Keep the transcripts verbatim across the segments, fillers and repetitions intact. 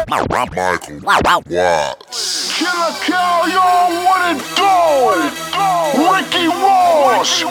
Michael Watts. Killer Cal, y'all, what it do? Ricky Ross,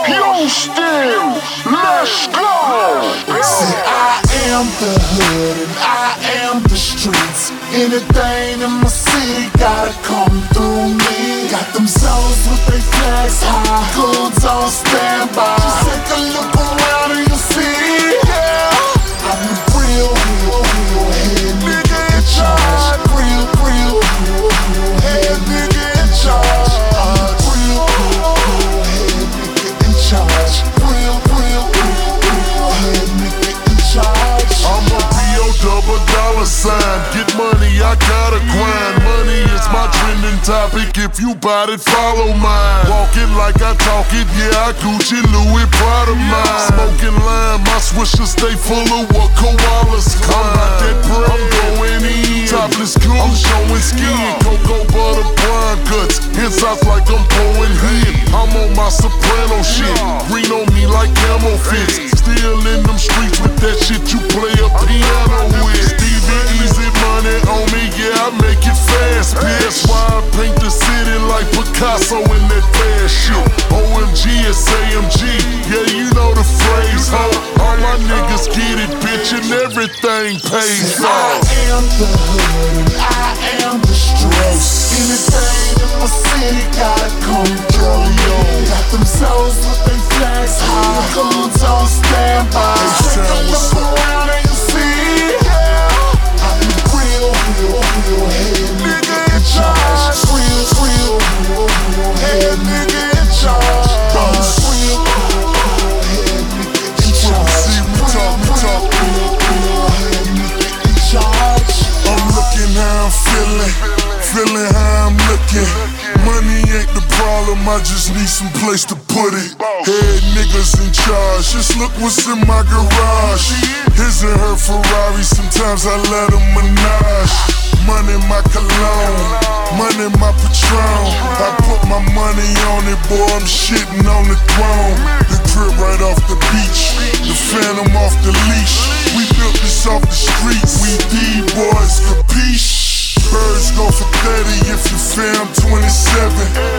Houston, let's go. See, I am the hood and I am the streets. Anything in my city gotta come through me. Got them souls with they flags high, hoods on standby. Just take a look around and you'll see, yeah, I'm the real, real, real head nigga in charge. Real, real, real, real head nigga in charge. I'm the real, real, real head nigga in charge. Real, real, real, real head nigga in charge. I'm a P O double dollar sign. Get money, I gotta grind. Money is my trending topic. If you bout it, follow mine. Walking like I talk it, yeah, I Gucci, Louis, Prada mine. Smoking lime, my swisher stay full of what koalas climb. I'm not that bread, I'm going in. Topless cool, I'm showing skin. Cocoa butter, brine guts. Insides like I'm pouring head. I'm on my soprano shit. Green on me like camo fits. Still in them streets with that shit you play a piano with. Stevie Easy money on me, yeah, I make it fast, bitch. That's why I paint the city like Picasso in that fast shit. O M G is A M G, yeah, you know the phrase, ho. All my niggas get it, bitch, and everything pays off. I am the hood and I am the streets. Anything in my city gotta come through, yo. Got them souls with they flags high, hoods on standby. Take a look around and you see, yeah, I'm the real, real, real head nigga in charge. Real, real, real, real head nigga in charge. I'm the real, real, real head nigga in charge. See, we talk, we talk. Real, real head nigga in charge. I'm looking how I'm feeling, feeling how I'm looking. Money ain't the problem, I just need some place to put it. Head niggas in charge, just look what's in my garage. His and her Ferrari, sometimes I let them menage. Money my cologne, money my Patron. I put my money on it, boy, I'm shitting on the throne. The crib right off the beach, the phantom off the leash. We built this off the streets, we D-boys, capiche? Birds go for thirty if you fam twenty-seven.